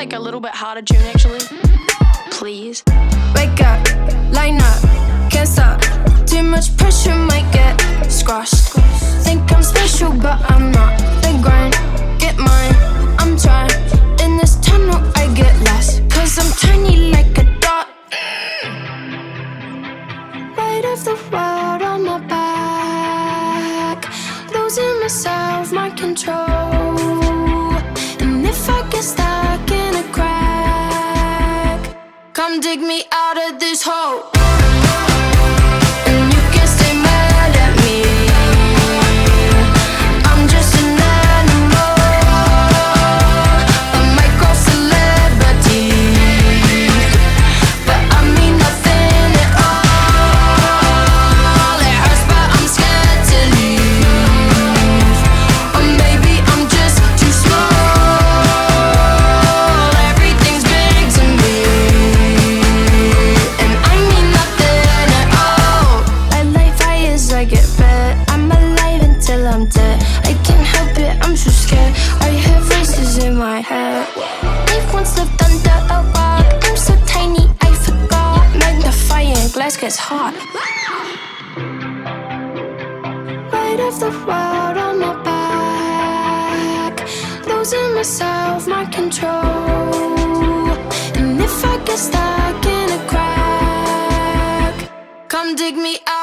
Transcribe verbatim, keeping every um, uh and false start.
like a little bit harder tune actually? Please. Wake up, line up, can't stop. Too much pressure might get squashed. Think I'm special but I'm not. Then grind, get mine, I'm trying. In this tunnel I get lost, cause I'm tiny like a dot. Weight of the world on my back, losing myself, my control. And if I get stuck in a crack, come dig me out of this hole. And you can stay mad at me, I'm just an animal, a micro celebrity, but I mean nothing at all. It hurts but I'm scared to leave, or maybe I'm just too small. Everything's big to me, and I mean nothing at all. I light fires, I get red, I'm alive until I'm dead. I can't help it, I'm so scared. I hear voices in my head. If once lived under a rock, I'm so tiny, I forgot. Magnifying glass gets hot. Weight of the world on my back, losing myself, my control. And if I get stuck in a crack, come dig me out.